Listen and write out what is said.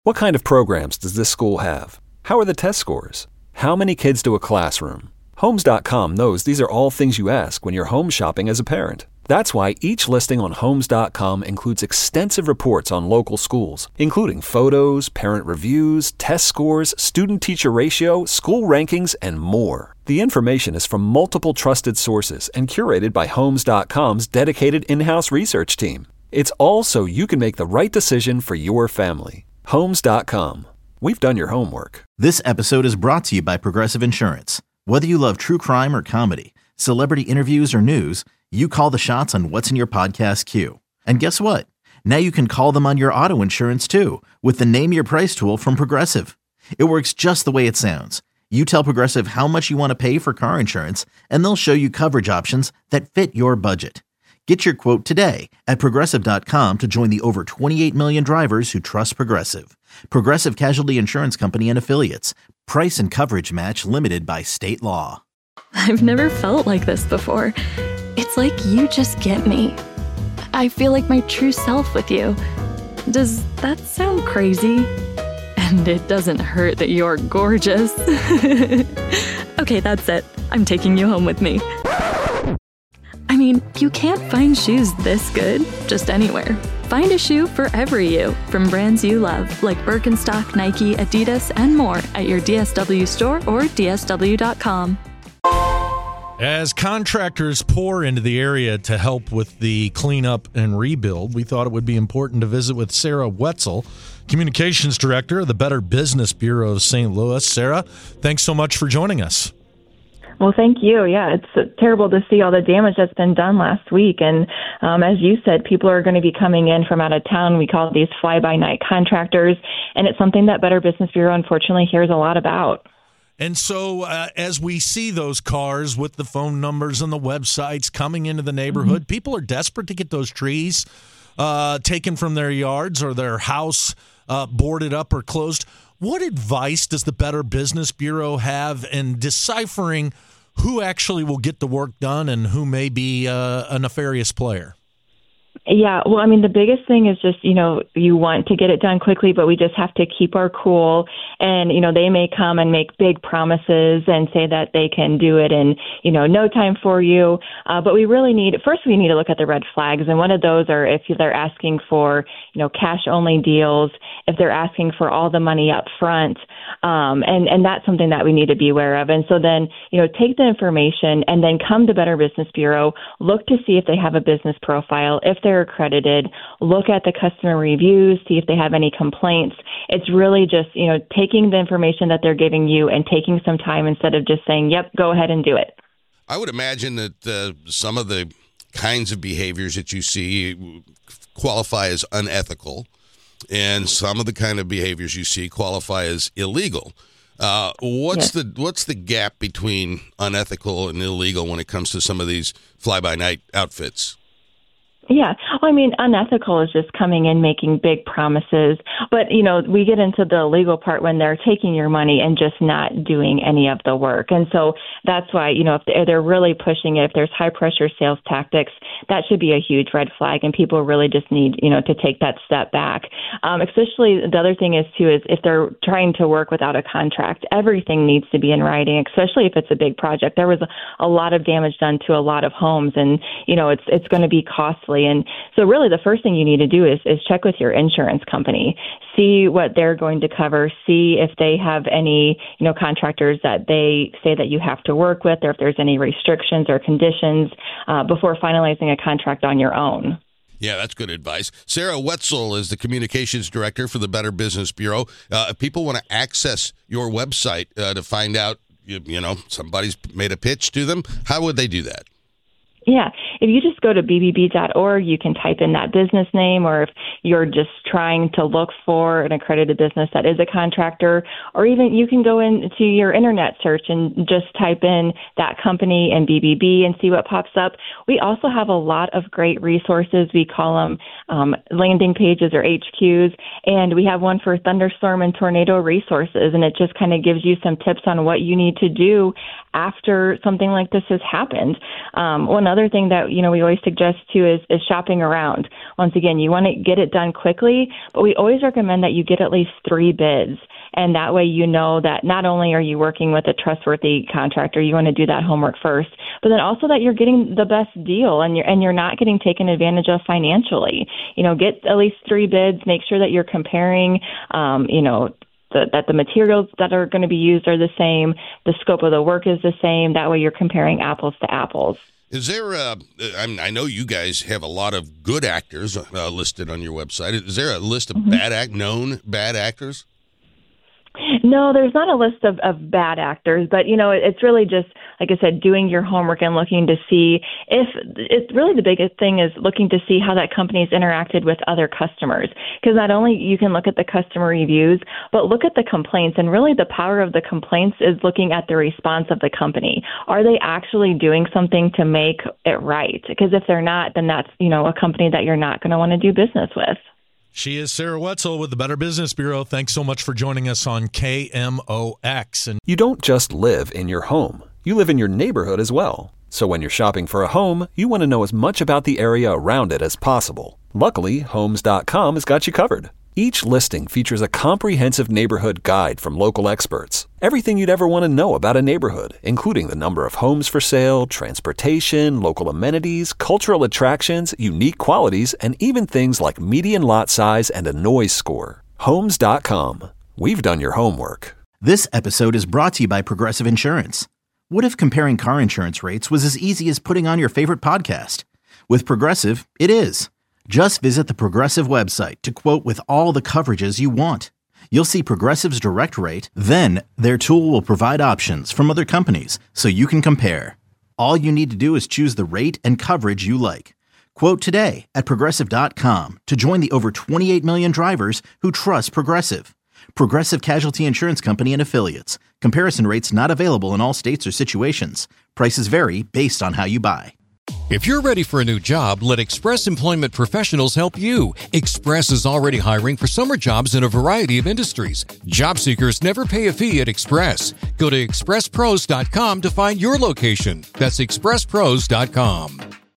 What kind of programs does this school have? How are the test scores? How many kids do a classroom? Homes.com knows these are all things you ask when you're home shopping as a parent. That's why each listing on Homes.com includes extensive reports on local schools, including photos, parent reviews, test scores, student-teacher ratio, school rankings, and more. The information is from multiple trusted sources and curated by Homes.com's dedicated in-house research team. It's all so you can make the right decision for your family. Homes.com. We've done your homework. This episode is brought to you by Progressive Insurance. Whether you love true crime or comedy, celebrity interviews or news, you call the shots on what's in your podcast queue. And guess what? Now you can call them on your auto insurance too with the Name Your Price tool from Progressive. It works just the way it sounds. You tell Progressive how much you want to pay for car insurance, and they'll show you coverage options that fit your budget. Get your quote today at Progressive.com to join the over 28 million drivers who trust Progressive. Progressive Casualty Insurance Company and Affiliates. Price and coverage match limited by state law. I've never felt like this before. It's like you just get me. I feel like my true self with you. Does that sound crazy? And it doesn't hurt that you're gorgeous. Okay, that's it. I'm taking you home with me. I mean, you can't find shoes this good just anywhere. Find a shoe for every you, from brands you love, like Birkenstock, Nike, Adidas, and more at your DSW store or DSW.com. As contractors pour into the area to help with the cleanup and rebuild, we thought it would be important to visit with Sarah Wetzel, Communications Director of the Better Business Bureau of St. Louis. Sarah, thanks so much for joining us. Well, thank you. Yeah, it's terrible to see all the damage that's been done last week. And as you said, people are going to be coming in from out of town. We call these fly-by-night contractors. And it's something that Better Business Bureau, unfortunately, hears a lot about. And so as we see those cars with the phone numbers and the websites coming into the neighborhood, people are desperate to get those trees taken from their yards or their house boarded up or closed. What advice does the Better Business Bureau have in deciphering who actually will get the work done and who may be a nefarious player? Yeah, well, I mean, the biggest thing is just, you want to get it done quickly, but we just have to keep our cool. And, they may come and make big promises and say that they can do it in, no time for you. But we really need to look at the red flags. And one of those are if they're asking for, cash only deals, if they're asking for all the money up front. And that's something that we need to be aware of. And so then, take the information and then come to Better Business Bureau, look to see if they have a business profile, if they're accredited, look at the customer reviews, see if they have any complaints. It's really just, taking the information that they're giving you and taking some time instead of just saying, yep, go ahead and do it. I would imagine that some of the kinds of behaviors that you see qualify as unethical, and some of the kind of behaviors you see qualify as illegal. What's the gap between unethical and illegal when it comes to some of these fly-by-night outfits? Yeah. Well, I mean, unethical is just coming in making big promises. But, we get into the illegal part when they're taking your money and just not doing any of the work. And so that's why, if they're really pushing it, if there's high pressure sales tactics, that should be a huge red flag. And people really just need, to take that step back. Especially the other thing is, too, is if they're trying to work without a contract, everything needs to be in writing, especially if it's a big project. There was a lot of damage done to a lot of homes, and, it's going to be costly. And so really the first thing you need to do is check with your insurance company, see what they're going to cover, see if they have any, contractors that they say that you have to work with, or if there's any restrictions or conditions before finalizing a contract on your own. Yeah, that's good advice. Sarah Wetzel is the Communications Director for the Better Business Bureau. If people want to access your website to find out, somebody's made a pitch to them, how would they do that? Yeah, if you just go to bbb.org, you can type in that business name, or if you're just trying to look for an accredited business that is a contractor, or even you can go into your internet search and just type in that company and BBB and see what pops up. We also have a lot of great resources. We call them landing pages or HQs, and we have one for thunderstorm and tornado resources, and it just kind of gives you some tips on what you need to do after something like this has happened. One other thing that we always suggest too is shopping around. Once again, you want to get it done quickly, but we always recommend that you get at least 3 bids. And that way you know that not only are you working with a trustworthy contractor, you want to do that homework first, but then also that you're getting the best deal and you're not getting taken advantage of financially. Get at least 3 bids, make sure that you're comparing, that the materials that are going to be used are the same, the scope of the work is the same. That way you're comparing apples to apples. Is there I know you guys have a lot of good actors listed on your website. Is there a list of known bad actors? No, there's not a list of bad actors, but, it's really just, like I said, doing your homework and looking to see if it's really the biggest thing is looking to see how that company's interacted with other customers. Because not only you can look at the customer reviews, but look at the complaints. And really the power of the complaints is looking at the response of the company. Are they actually doing something to make it right? Because if they're not, then that's, a company that you're not going to want to do business with. She is Sarah Wetzel with the Better Business Bureau. Thanks so much for joining us on KMOX. And you don't just live in your home. You live in your neighborhood as well. So when you're shopping for a home, you want to know as much about the area around it as possible. Luckily, Homes.com has got you covered. Each listing features a comprehensive neighborhood guide from local experts. Everything you'd ever want to know about a neighborhood, including the number of homes for sale, transportation, local amenities, cultural attractions, unique qualities, and even things like median lot size and a noise score. Homes.com. We've done your homework. This episode is brought to you by Progressive Insurance. What if comparing car insurance rates was as easy as putting on your favorite podcast? With Progressive, it is. Just visit the Progressive website to quote with all the coverages you want. You'll see Progressive's direct rate, then their tool will provide options from other companies so you can compare. All you need to do is choose the rate and coverage you like. Quote today at Progressive.com to join the over 28 million drivers who trust Progressive. Progressive Casualty Insurance Company and Affiliates. Comparison rates not available in all states or situations. Prices vary based on how you buy. If you're ready for a new job, let Express Employment Professionals help you. Express is already hiring for summer jobs in a variety of industries. Job seekers never pay a fee at Express. Go to expresspros.com to find your location. That's expresspros.com.